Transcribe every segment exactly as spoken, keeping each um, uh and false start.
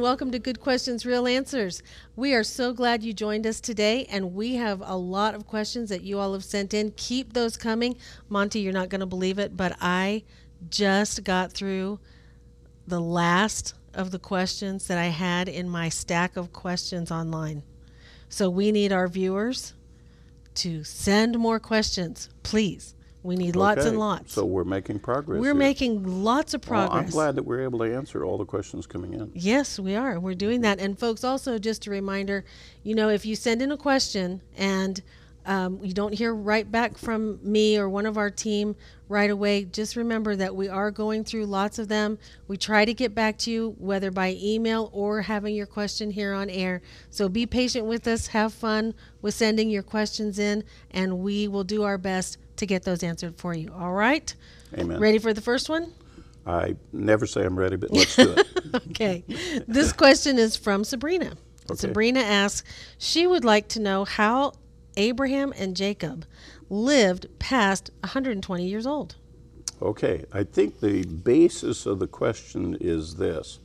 welcome to Good Questions, Real Answers. We are so glad you joined us today, and we have a lot of questions that you all have sent in. Keep those coming. Monty, you're not going to believe it, but I just got through the last of the questions that I had in my stack of questions online. So we need our viewers to send more questions, please. We need lots Okay, and lots. So we're making progress. We're here. making lots of progress. Well, I'm glad that we're able to answer all the questions coming in. Yes, we are. We're doing that. And folks, also just a reminder, you know, if you send in a question and um, you don't hear right back from me or one of our team right away, just remember that we are going through lots of them. We try to get back to you, whether by email or having your question here on air. So be patient with us. Have fun with sending your questions in, and we will do our best to get those answered for you. All right? Amen. Ready for the first one? I never say I'm ready, but let's do it. Okay. This question is from Sabrina. Okay. Sabrina asks, she would like to know how Abraham and Jacob lived past one hundred twenty years old. Okay. I think the basis of the question is this.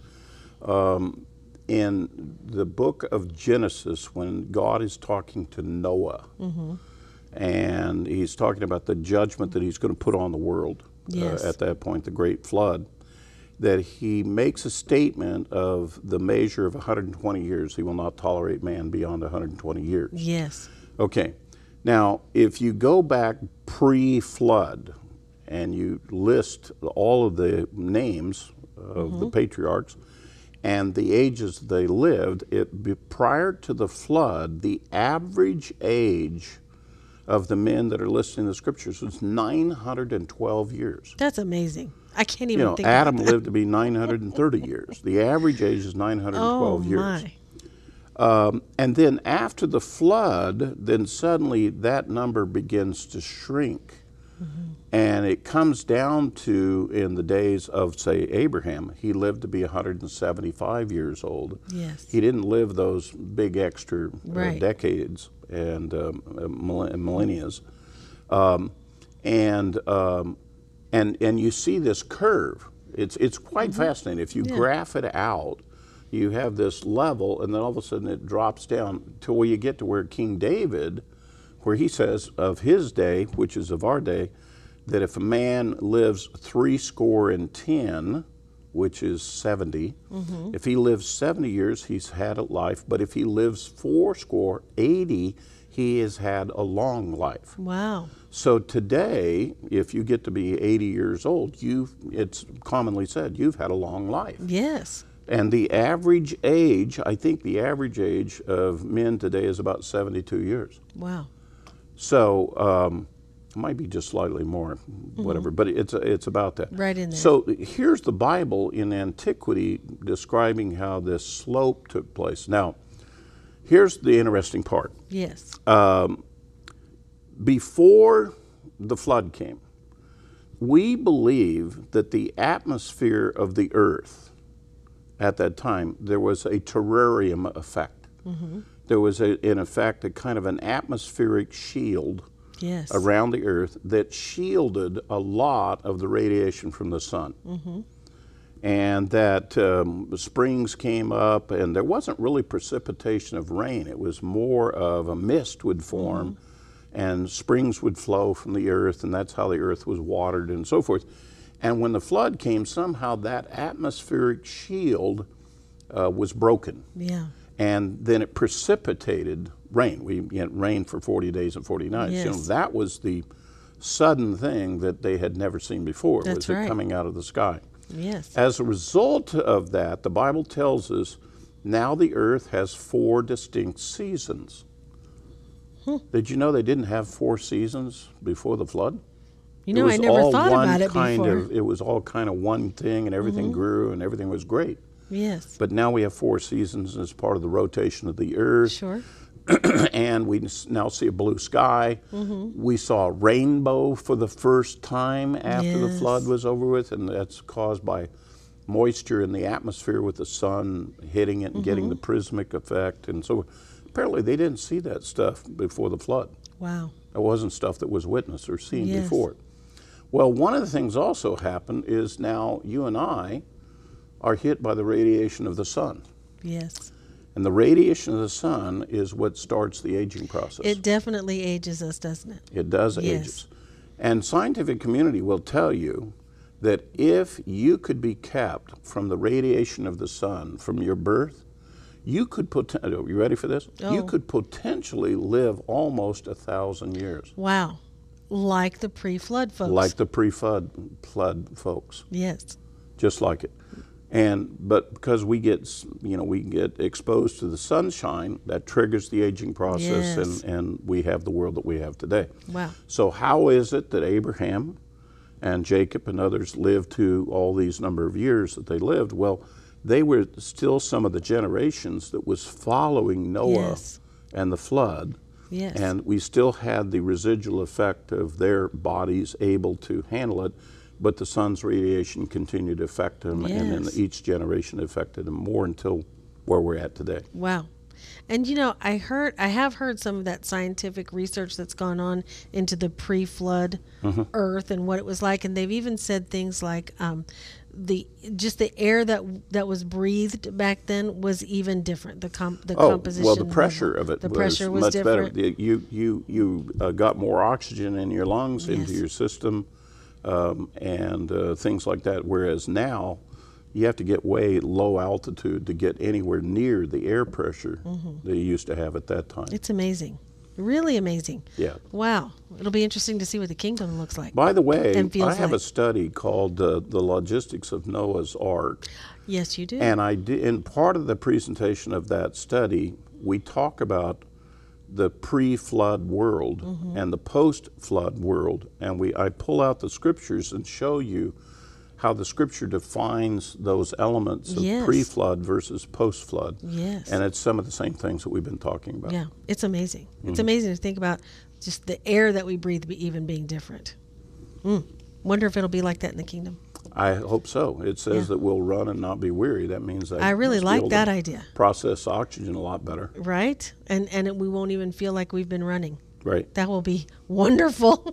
Um, in the book of Genesis, when God is talking to Noah, mm-hmm. and he's talking about the judgment that he's going to put on the world, Yes. uh, at that point, the great flood, that he makes a statement of the measure of one hundred twenty years. He will not tolerate man beyond one hundred twenty years. Yes. Okay. Now, if you go back pre-flood and you list all of the names of mm-hmm. the patriarchs and the ages they lived, it be, prior to the flood, the average age of the men that are listed in the scriptures was nine hundred twelve years. That's amazing. I can't even you know, think Adam about that. lived to be nine hundred thirty years. The average age is nine hundred twelve oh, years. My. Um, and then after the flood, then suddenly that number begins to shrink. Mm-hmm. And it comes down to, in the days of, say, Abraham, he lived to be one hundred seventy-five years old. Yes. He didn't live those big extra right. uh, decades and um, millennias. Um, and, um, and, and you see this curve. It's, it's quite mm-hmm. fascinating. If you yeah. graph it out, you have this level, and then all of a sudden it drops down till where you get to where King David, where he says of his day, which is of our day, that if a man lives three score and ten, which is seventy, mm-hmm. if he lives seventy years, he's had a life, but if he lives four score, eighty, he has had a long life. Wow. So today, if you get to be eighty years old, you've, it's commonly said, you've had a long life. Yes. And the average age, I think the average age of men today is about seventy-two years. Wow. So um, it might be just slightly more, mm-hmm. whatever, but it's it's about that. Right in there. So here's the Bible in antiquity describing how this slope took place. Now, here's the interesting part. Yes. Um, before the flood came, we believe that the atmosphere of the earth at that time, there was a terrarium effect. Mm-hmm. There was, a, in effect, a kind of an atmospheric shield yes. around the earth that shielded a lot of the radiation from the sun. Mm-hmm. And that um, springs came up, and there wasn't really precipitation of rain. It was more of a mist would form, mm-hmm. and springs would flow from the earth, and that's how the earth was watered and so forth. And when the flood came, somehow that atmospheric shield uh, was broken. Yeah. And then it precipitated rain. We had rain for forty days and forty nights. Yes. You know, that was the sudden thing that they had never seen before, That's was right. it coming out of the sky. Yes. As a result of that, the Bible tells us now the earth has four distinct seasons. Hmm. Did you know they didn't have four seasons before the flood? You know, I never thought about it kind before. Of, it was all kind of one thing, and everything mm-hmm. grew, and everything was great. Yes. But now we have four seasons as part of the rotation of the earth. Sure. And we now see a blue sky. Mm-hmm. We saw a rainbow for the first time after yes. the flood was over with, and that's caused by moisture in the atmosphere with the sun hitting it and mm-hmm. getting the prismatic effect. And so apparently they didn't see that stuff before the flood. Wow. It wasn't stuff that was witnessed or seen yes. before. Well, one of the things also happened is now you and I are hit by the radiation of the sun. Yes. And the radiation of the sun is what starts the aging process. It definitely ages us, doesn't it? It does Yes. age us. And scientific community will tell you that if you could be kept from the radiation of the sun from your birth, you could poten- are you ready for this? Oh. You could potentially live almost a thousand years. Wow. Like the pre-flood folks. Like the pre-flood flood folks. Yes. Just like it. And but because we get you know we get exposed to the sunshine, that triggers the aging process, Yes. and, and we have the world that we have today. Wow. So how is it that Abraham and Jacob and others lived to all these number of years that they lived? Well, they were still some of the generations that was following Noah Yes. and the flood. Yes. And we still had the residual effect of their bodies able to handle it, but the sun's radiation continued to affect them, and then Yes. each generation affected them more until where we're at today. Wow. And you know, I heard, I have heard some of that scientific research that's gone on into the pre-flood Mm-hmm. Earth and what it was like, and they've even said things like um, the just the air that that was breathed back then was even different. The com- the Oh, composition. well, the pressure of it the was pressure was much different. better. You you you uh, got more oxygen in your lungs, into Yes. your system, um, and uh, things like that. Whereas now, you have to get way low altitude to get anywhere near the air pressure that you used to have at that time. It's amazing, really amazing. Yeah. Wow. It'll be interesting to see what the kingdom looks like. By the way, And feels I have a like. study called uh, "The Logistics of Noah's Ark," Yes, you do. and I did. In part of the presentation of that study, we talk about the pre-flood world Mm-hmm. and the post-flood world, and we I pull out the scriptures and show you how the scripture defines those elements of Yes. pre-flood versus post-flood. Yes. And it's some of the same things that we've been talking about. Yeah, it's amazing. Mm-hmm. It's amazing to think about just the air that we breathe be even being different. Mm. Wonder if it'll be like that in the kingdom. I hope so. It says Yeah. that we'll run and not be weary. That means that I really must be like able that to idea. process oxygen a lot better. Right? And and it, we won't even feel like we've been running. Right. That will be wonderful.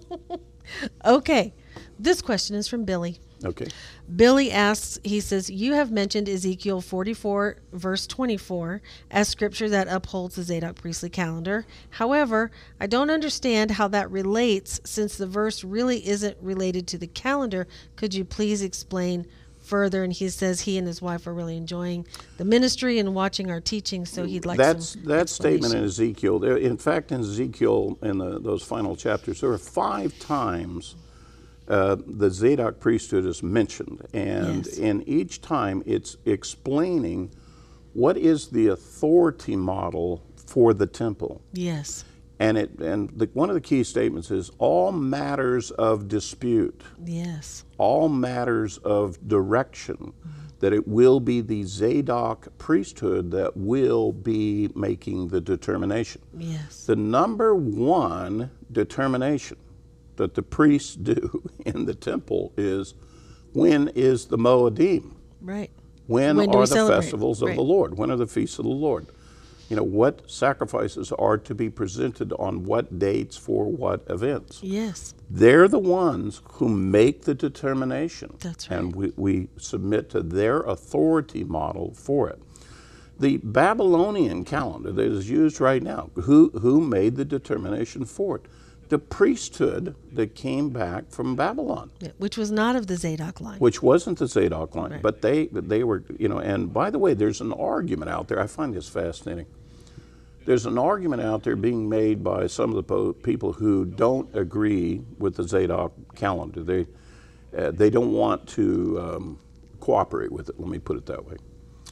Okay. This question is from Billy. Okay. Billy asks, he says, you have mentioned Ezekiel forty-four, verse twenty-four, as scripture that upholds the Zadok priestly calendar. However, I don't understand how that relates since the verse really isn't related to the calendar. Could you please explain further? And he says he and his wife are really enjoying the ministry and watching our teaching, so he'd like That's some that statement in explanation. Ezekiel. there- In fact, in Ezekiel, in the, those final chapters, there are five times uh, the Zadok priesthood is mentioned, and Yes. in each time it's explaining what is the authority model for the temple. Yes. And it and the, one of the key statements is all matters of dispute, Yes. all matters of direction, that it will be the Zadok priesthood that will be making the determination. Yes. The number one determination that the priests do in the temple is, when is the Moedim? Right. When, When do are we the celebrate? festivals of Right. the Lord? When are the feasts of the Lord? You know, what sacrifices are to be presented on what dates for what events? Yes. They're the ones who make the determination. That's And we, we submit to their authority model for it. The Babylonian calendar that is used right now, who, who made the determination for it? The priesthood that came back from Babylon, Yeah, which was not of the Zadok line. which wasn't the Zadok line, Right. but they they were, you know, and by the way, there's an argument out there, I find this fascinating. There's an argument out there being made by some of the po- people who don't agree with the Zadok calendar. They, uh, they don't want to um, cooperate with it, let me put it that way.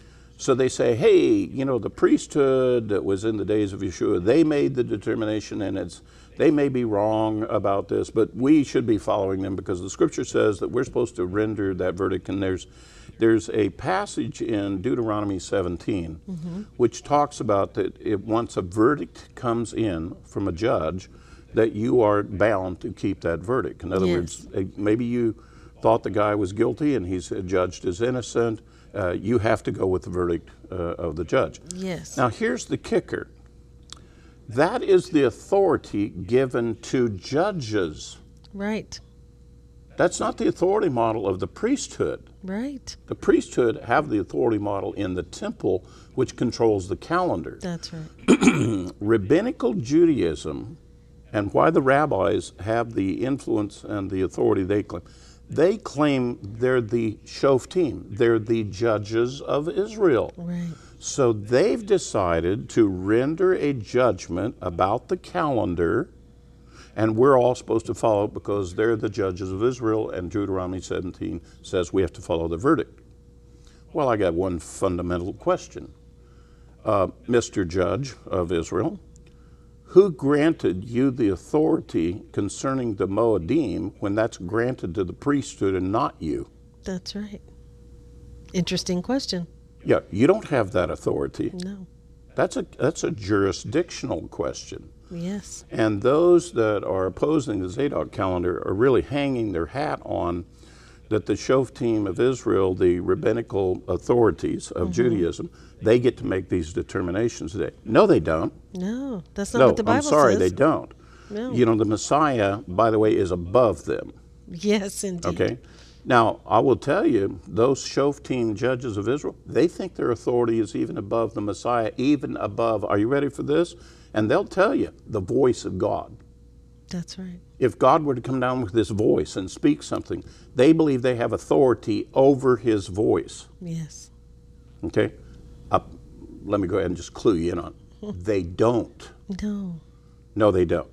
So they say, hey, you know, the priesthood that was in the days of Yeshua, they made the determination, and it's they may be wrong about this, but we should be following them because the scripture says that we're supposed to render that verdict. And there's there's a passage in Deuteronomy seventeen which talks about that it, once a verdict comes in from a judge, that you are bound to keep that verdict. In other Yes. words, eh, maybe you thought the guy was guilty and he's judged as innocent. Uh, you have to go with the verdict uh, of the judge. Yes. Now, here's the kicker. That is the authority given to judges. Right. That's not the authority model of the priesthood. Right. The priesthood have the authority model in the temple, which controls the calendar. That's right. Rabbinical Judaism, and why the rabbis have the influence and the authority they claim. They claim they're the shoftim, they're the judges of Israel. Right. So they've decided to render a judgment about the calendar, and we're all supposed to follow it because they're the judges of Israel, and Deuteronomy seventeen says we have to follow the verdict. Well, I got one fundamental question. Uh, Mister Judge of Israel, who granted you the authority concerning the Moedim when that's granted to the priesthood and not you? That's right. Interesting question. Yeah, you don't have that authority. No. That's a that's a jurisdictional question. Yes. And those that are opposing the Zadok calendar are really hanging their hat on that the Shoftim of Israel, the rabbinical authorities of mm-hmm. Judaism, they get to make these determinations today. No, they don't. No, that's not no, what the Bible I'm sorry, says. they don't. No. You know, the Messiah, by the way, is above them. Yes, indeed. Okay? Now, I will tell you, those Shoftim judges of Israel, they think their authority is even above the Messiah, even above, are you ready for this? And they'll tell you, the voice of God. That's right. If God were to come down with this voice and speak something, they believe they have authority over his voice. Yes. Okay? Uh, let me go ahead and just clue you in on it. They don't. No. No, they don't.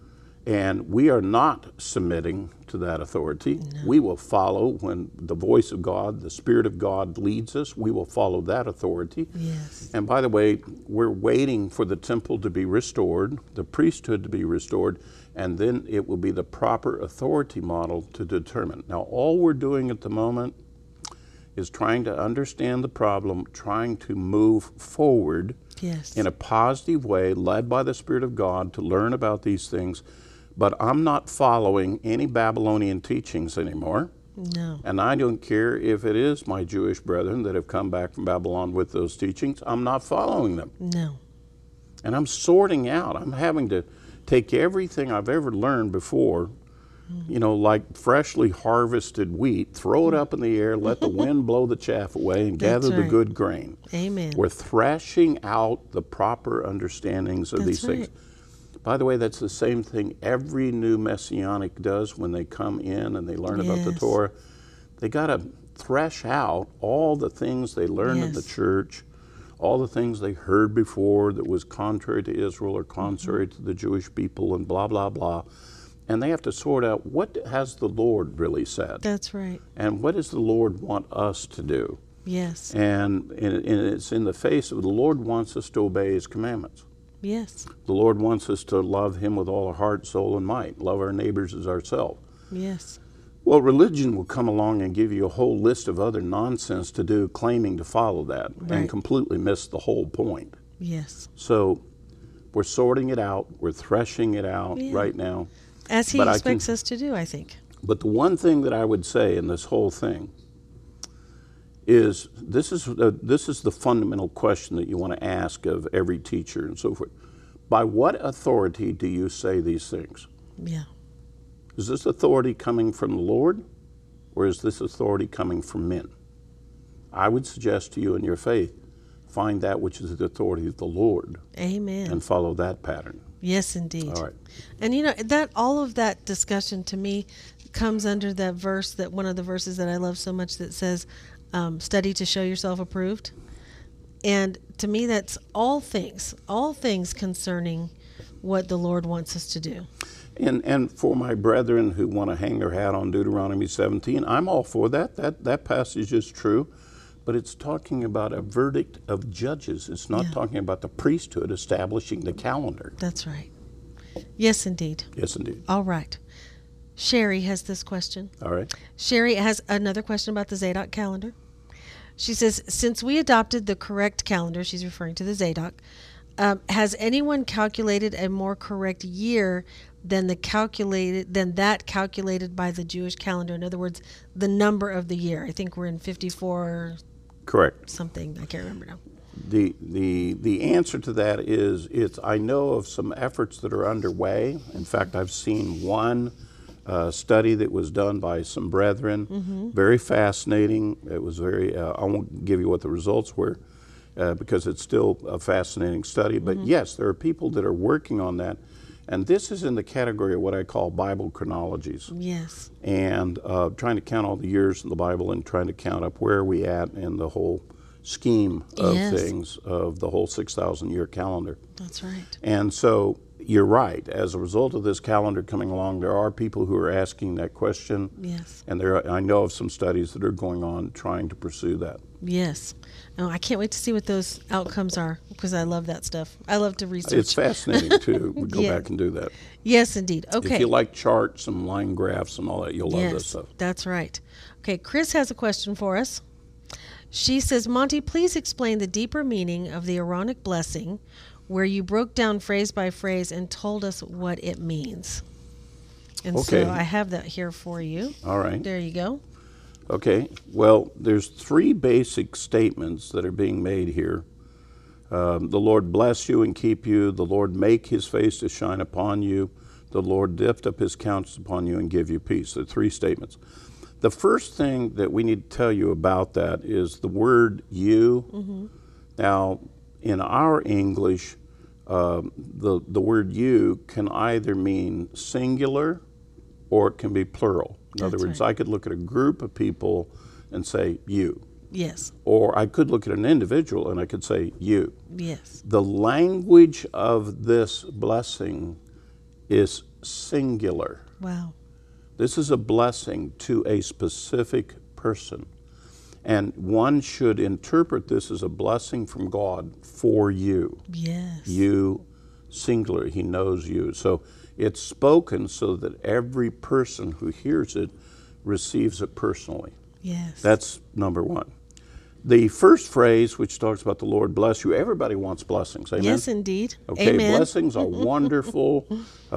And we are not submitting to that authority. No. We will follow when the voice of God, the Spirit of God leads us. We will follow that authority. Yes. And by the way, we're waiting for the temple to be restored, the priesthood to be restored, and then it will be the proper authority model to determine. Now, all we're doing at the moment is trying to understand the problem, trying to move forward yes. in a positive way, led by the Spirit of God to learn about these things. But I'm not following any Babylonian teachings anymore. No. And I don't care if it is my Jewish brethren that have come back from Babylon with those teachings. I'm not following them. No. And I'm sorting out. I'm having to take everything I've ever learned before, you know, like freshly harvested wheat, throw it up in the air, let the wind blow the chaff away, and gather right. the good grain. Amen. We're thrashing out the proper understandings of That's these right. things. By the way, that's the same thing every new Messianic does when they come in and they learn yes. about the Torah. They got to thresh out all the things they learned yes. in the church, all the things they heard before that was contrary to Israel or contrary mm-hmm. to the Jewish people and blah, blah, blah. And they have to sort out what has the Lord really said. That's right. And what does the Lord want us to do? Yes. And, and it's in the face of the Lord wants us to obey his commandments. Yes. The Lord wants us to love him with all our heart, soul, and might. Love our neighbors as ourselves. Yes. Well, religion will come along and give you a whole list of other nonsense to do, claiming to follow that, right. and completely miss the whole point. Yes. So we're sorting it out. We're threshing it out yeah. right now. As he but expects can, us to do, I think. But the one thing that I would say in this whole thing is this is uh, this is the fundamental question that you want to ask of every teacher and so forth. By what authority do you say these things? Yeah. Is this authority coming from the Lord, or is this authority coming from men? I would suggest to you in your faith, find that which is the authority of the Lord. Amen. And follow that pattern. Yes, indeed. All right. And you know, that all of that discussion to me comes under that verse, that one of the verses that I love so much that says, um, study to show yourself approved. And to me, that's all things, all things concerning what the Lord wants us to do. And and for my brethren who want to hang their hat on Deuteronomy seventeen, I'm all for that. That that passage is true. But it's talking about a verdict of judges. It's not yeah. talking about the priesthood establishing the calendar. That's right. Yes, indeed. Yes, indeed. All right. Sherry has this question. All right. Sherry has another question about the Zadok calendar. She says, since we adopted the correct calendar, she's referring to the Zadok, um, has anyone calculated a more correct year than the calculated than that calculated by the Jewish calendar? In other words, the number of the year. I think we're in fifty-four. Correct. Something I can't remember now. The the the answer to that is it's I know of some efforts that are underway. In fact, I've seen one uh, study that was done by some brethren. Mm-hmm. Very fascinating. It was very, uh, I won't give you what the results were uh, because it's still a fascinating study. But mm-hmm. yes, there are people that are working on that. And this is in the category of what I call Bible chronologies. Yes. And uh, trying to count all the years in the Bible and trying to count up where are we at in the whole scheme of yes. things, of the whole six thousand year calendar. That's right. And so you're right. As a result of this calendar coming along, there are people who are asking that question. Yes. And there, are, I know of some studies that are going on trying to pursue that. Yes. Oh, I can't wait to see what those outcomes are because I love that stuff. I love to research. It's fascinating, too. We go yeah. back and do that. Yes, indeed. Okay. If you like charts and line graphs and all that, you'll love yes, this stuff. That's right. Okay, Chris has a question for us. She says, Monty, please explain the deeper meaning of the Aaronic blessing where you broke down phrase by phrase and told us what it means. And okay. so I have that here for you. All right. There you go. Okay. Well, there's three basic statements that are being made here. Um, the Lord bless you and keep you. The Lord make his face to shine upon you. The Lord lift up his countenance upon you and give you peace. There are three statements. The first thing that we need to tell you about that is the word you. Mm-hmm. Now, in our English, uh, the, the word you can either mean singular or it can be plural. In That's other words, right. I could look at a group of people and say you. Yes. Or I could look at an individual and I could say you. Yes. The language of this blessing is singular. Wow. This is a blessing to a specific person. And one should interpret this as a blessing from God for you. Yes. You, singular, he knows you. So it's spoken so that every person who hears it receives it personally. Yes. That's number one. The first phrase, which talks about the Lord bless you, everybody wants blessings. Amen? Yes, indeed. Okay, Amen. blessings are wonderful.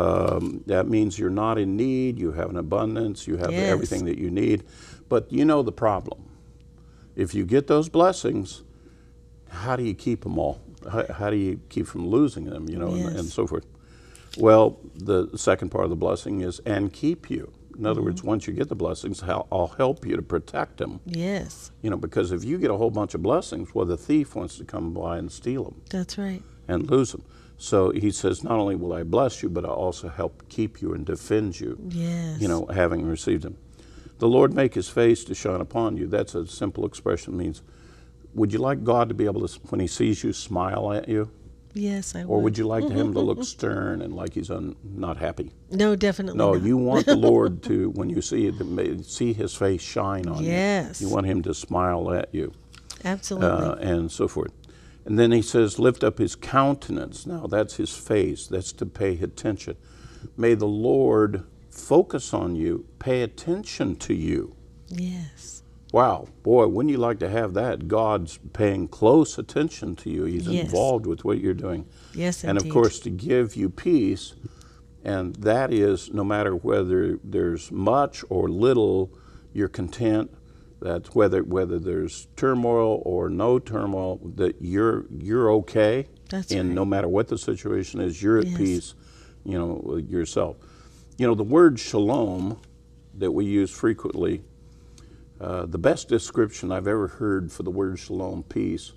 Um, that means you're not in need. You have an abundance. You have Yes. everything that you need. But you know the problem. If you get those blessings, how do you keep them all? How, how do you keep from losing them, you know, Yes. and, and so forth? Well, the second part of the blessing is, and keep you. In other Mm-hmm. words, once you get the blessings, I'll I'll help you to protect them. Yes. You know, because if you get a whole bunch of blessings, well, the thief wants to come by and steal them That's right. and lose them. So he says, not only will I bless you, but I'll also help keep you and defend you, Yes. you know, having received them. The Lord make his face to shine upon you. That's a simple expression. It means, would you like God to be able to, when he sees you, smile at you? Yes, I would. Or would you like him to look stern and like he's un, not happy? No, definitely No, not. you want the Lord to, when you see it, see his face shine on Yes. you. You want him to smile at you. Absolutely. Uh, and so forth. And then he says, lift up his countenance. Now, that's his face. That's to pay attention. May the Lord focus on you, pay attention to you. Yes. Wow, boy, wouldn't you like to have that? God's paying close attention to you. He's Yes. involved with what you're doing. Yes, And indeed. of course, to give you peace, and that is no matter whether there's much or little, you're content. That whether whether there's turmoil or no turmoil, that you're you're okay. That's and right. no matter what the situation is, you're at Yes. peace, you know, with yourself. You know, the word shalom that we use frequently, uh, the best description I've ever heard for the word shalom, peace,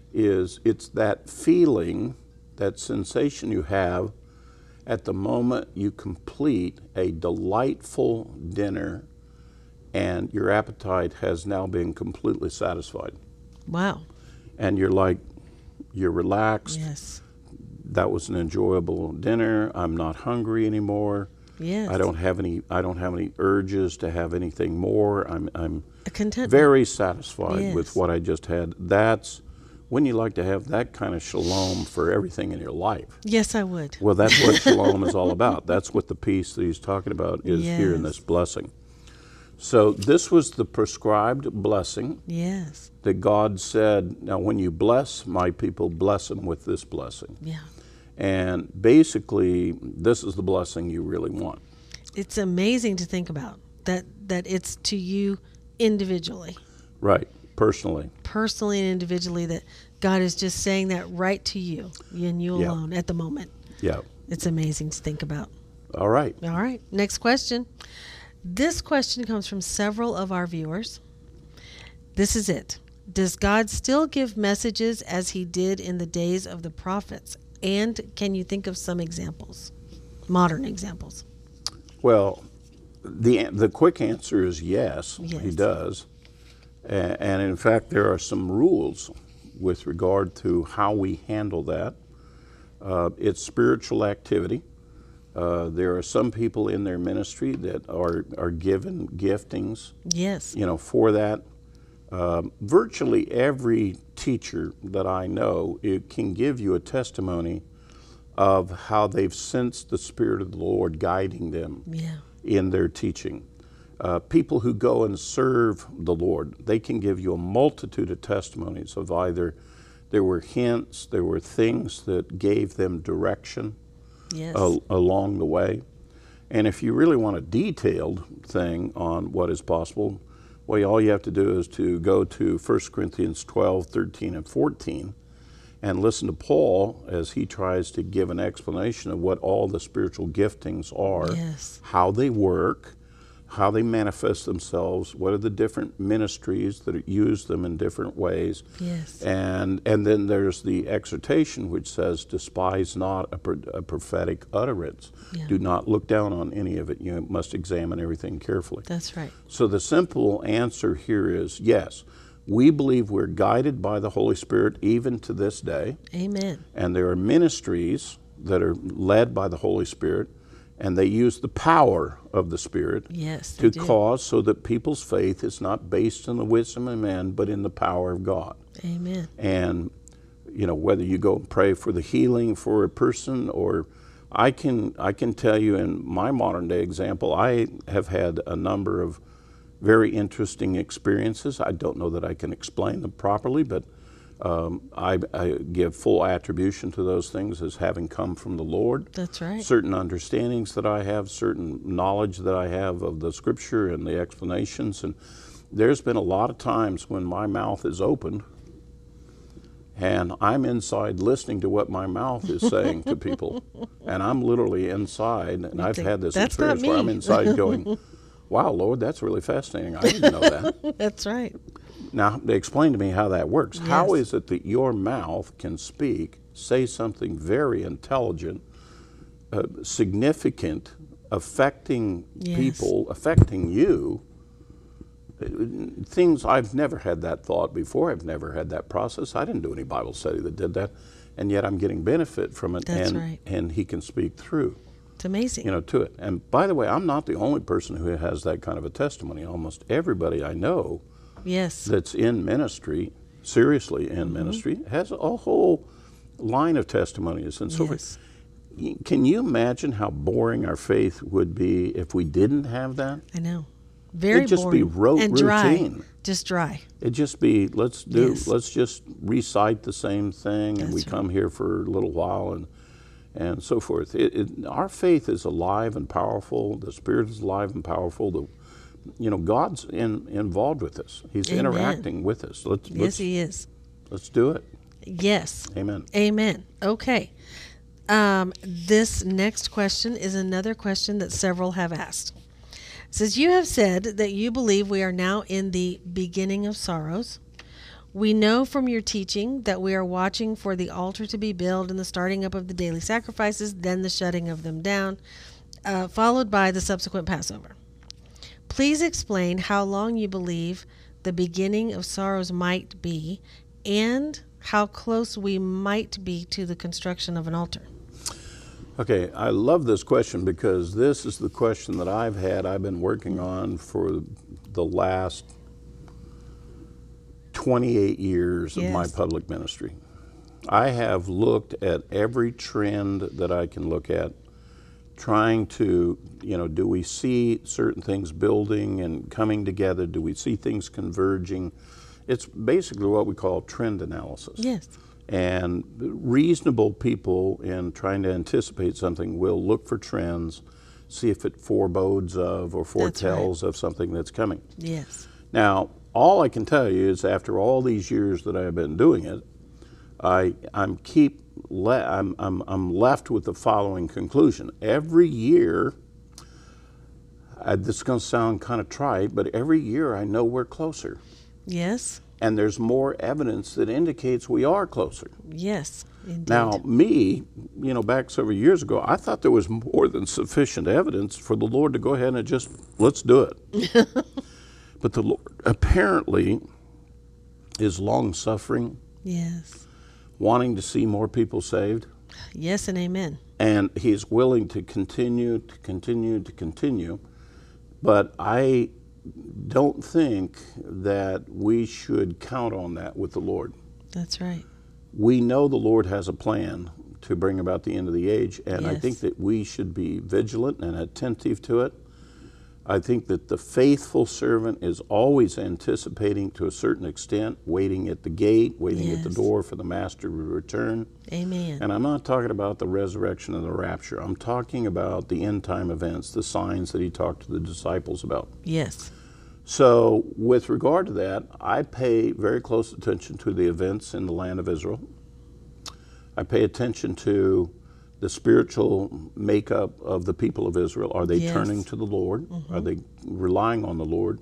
is it's that feeling, that sensation you have at the moment you complete a delightful dinner and your appetite has now been completely satisfied. Wow. And you're like, you're relaxed. Yes. That was an enjoyable dinner. I'm not hungry anymore. Yes. I don't have any I don't have any urges to have anything more. I'm I'm A contentment. very satisfied Yes. with what I just had. That's when you like to have that kind of shalom for everything in your life. Yes, I would. Well, that's what shalom is all about. That's what the peace that he's talking about is here in Yes. this blessing. So this was the prescribed blessing Yes. that God said, now when you bless my people, bless them with this blessing. Yeah. And basically, this is the blessing you really want. It's amazing to think about that that it's to you individually, Right, personally. personally and individually, that God is just saying that right to you and you Yeah. alone at the moment. Yeah. It's amazing to think about. All right. All right. Next question. This question comes from several of our viewers. This is it. Does God still give messages as he did in the days of the prophets? And can you think of some examples, modern examples? Well, the the quick answer is yes, Yes. he does. A- And in fact, there are some rules with regard to how we handle that. Uh, it's spiritual activity. Uh, there are some people in their ministry that are, are given giftings, Yes. you know, for that. Um, virtually every teacher that I know, it can give you a testimony of how they've sensed the Spirit of the Lord guiding them Yeah. in their teaching. Uh, people who go and serve the Lord, they can give you a multitude of testimonies of either there were hints, there were things that gave them direction Yes. a- along the way. And if you really want a detailed thing on what is possible, well, all you have to do is to go to First Corinthians twelve, thirteen, and fourteen and listen to Paul as he tries to give an explanation of what all the spiritual giftings are, Yes. how they work, how they manifest themselves, what are the different ministries that use them in different ways. Yes. And and then there's the exhortation which says, despise not a, pro- a prophetic utterance. Yeah. Do not look down on any of it. You must examine everything carefully. That's right. So the simple answer here is yes, we believe we're guided by the Holy Spirit even to this day. Amen. And there are ministries that are led by the Holy Spirit, and they use the power of the Spirit Yes. they to do. cause so that people's faith is not based in the wisdom of men, but in the power of God. Amen. And, you know, whether you go and pray for the healing for a person, or I can, I can tell you in my modern day example, I have had a number of very interesting experiences. I don't know that I can explain them properly, but um, I, I give full attribution to those things as having come from the Lord. That's right. Certain understandings that I have, certain knowledge that I have of the Scripture and the explanations. And there's been a lot of times when my mouth is open and I'm inside listening to what my mouth is saying to people. And I'm literally inside, and I've think, had this "That's not experience where I'm me." inside going, wow, Lord, that's really fascinating. I didn't know that. That's right. Now, explain to me how that works. How Yes. is it that your mouth can speak, say something very intelligent, uh, significant, affecting Yes. people, affecting you? Uh, Things I've never had that thought before. I've never had that process. I didn't do any Bible study that did that, and yet I'm getting benefit from it. That's and, right. and He can speak through, It's amazing. you know, to it. And by the way, I'm not the only person who has that kind of a testimony. Almost everybody I know Yes. that's in ministry, seriously in ministry, has a whole line of testimonies and so Yes. forth. Y- Can you imagine how boring our faith would be if we didn't have that? I know. Very It'd just boring. be ro- and dry. routine. Just dry. It'd just be let's do Yes. let's just recite the same thing, and we That's right. come here for a little while and and so forth. It, it, our faith is alive and powerful. The Spirit is alive and powerful. The, you know, God's in, involved with us. He's Amen. interacting with us. Let's Yes, let's, he is. let's do it. Yes. Amen. Amen. Okay. Um, this next question is another question that several have asked. It says, you have said that you believe we are now in the beginning of sorrows. We know from your teaching that we are watching for the altar to be built and the starting up of the daily sacrifices, then the shutting of them down, uh, followed by the subsequent Passover. Please explain how long you believe the beginning of sorrows might be and how close we might be to the construction of an altar. Okay, I love this question because this is the question that I've had, I've been working on for the last twenty-eight years of my Yes. public ministry. I have looked at every trend that I can look at, trying to, you know, do we see certain things building and coming together? Do we see things converging? It's basically what we call trend analysis. Yes. And reasonable people in trying to anticipate something will look for trends, see if it forebodes of or foretells of something that's coming. Yes. Now, all I can tell you is after all these years that I've been doing it, I I'm keep le- I'm, I'm I'm left with the following conclusion. Every year, uh, this is going to sound kind of trite, but every year I know we're closer, Yes. and there's more evidence that indicates we are closer. Yes. Indeed. Now, me, you know, back several years ago, I thought there was more than sufficient evidence for the Lord to go ahead and just, let's do it. But the Lord apparently is long-suffering, Yes. wanting to see more people saved, Yes and amen. and He's willing to continue, to continue, to continue. But I don't think that we should count on that with the Lord. That's right. We know the Lord has a plan to bring about the end of the age, and I Yes. think that we should be vigilant and attentive to it. I think that the faithful servant is always anticipating to a certain extent, waiting at the gate, waiting at the Yes. door for the master to return. Amen. And I'm not talking about the resurrection and the rapture. I'm talking about the end time events, the signs that he talked to the disciples about. Yes. So with regard to that, I pay very close attention to the events in the land of Israel. I pay attention to the spiritual makeup of the people of Israel. Are they Yes. turning to the Lord? Mm-hmm. Are they relying on the Lord?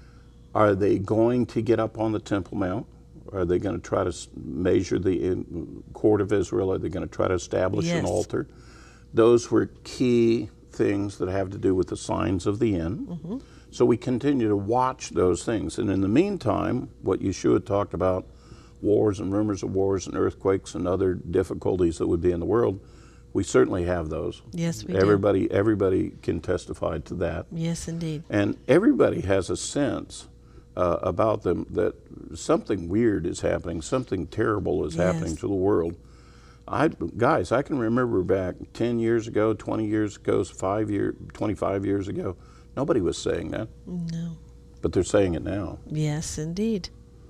Are they going to get up on the Temple Mount? Are they going to try to s- measure the in, court of Israel? Are they going to try to establish an Yes. altar? Those were key things that have to do with the signs of the end. Mm-hmm. So we continue to watch those things. And in the meantime, what Yeshua talked about, wars and rumors of wars and earthquakes and other difficulties that would be in the world, we certainly have those. Yes, we do. everybody, Everybody can testify to that. Yes, indeed. And everybody has a sense uh, about them that something weird is happening, something terrible is happening Yes. to the world. I, guys, I can remember back ten years ago, twenty years ago, five year, twenty-five years ago, nobody was saying that, No. but they're saying it now. Yes, indeed.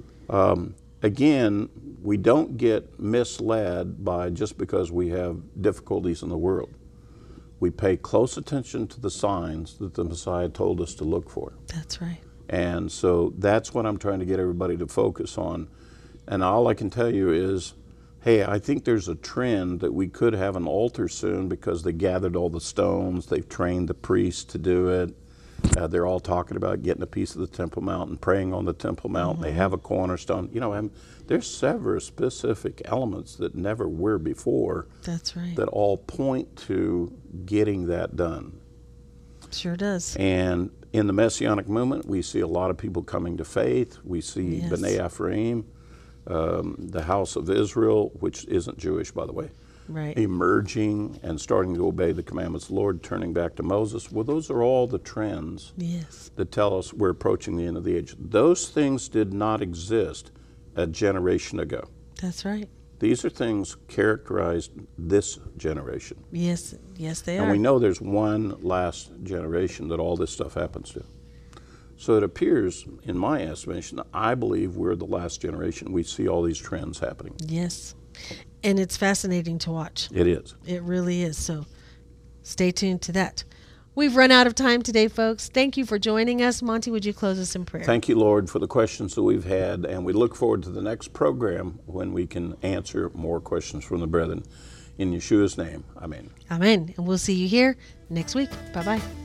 Um, again, we don't get misled by just because we have difficulties in the world. We pay close attention to the signs that the Messiah told us to look for. That's right. And so that's what I'm trying to get everybody to focus on. And all I can tell you is, hey, I think there's a trend that we could have an altar soon because they gathered all the stones, they've trained the priests to do it. Uh, they're all talking about getting a piece of the Temple Mount and praying on the Temple Mount. Mm-hmm. They have a cornerstone. You know, I'm, there's several specific elements that never were before. That's right. That all point to getting that done. Sure does. And in the Messianic movement, we see a lot of people coming to faith. We see Yes. B'nai Ephraim, um, the house of Israel, which isn't Jewish, by the way, Right. emerging and starting to obey the commandments of the Lord, turning back to Moses. Well, those are all the trends Yes. that tell us we're approaching the end of the age. Those things did not exist a generation ago. That's right. These are things characterized this generation. Yes. Yes, they And are. we know there's one last generation that all this stuff happens to. So it appears, in my estimation, I believe we're the last generation. We see all these trends happening. Yes. And it's fascinating to watch. It is. It really is. So stay tuned to that. We've run out of time today, folks. Thank you for joining us. Monty, would you close us in prayer? Thank you, Lord, for the questions that we've had, and we look forward to the next program when we can answer more questions from the brethren. In Yeshua's name, amen. Amen. And we'll see you here next week. Bye-bye.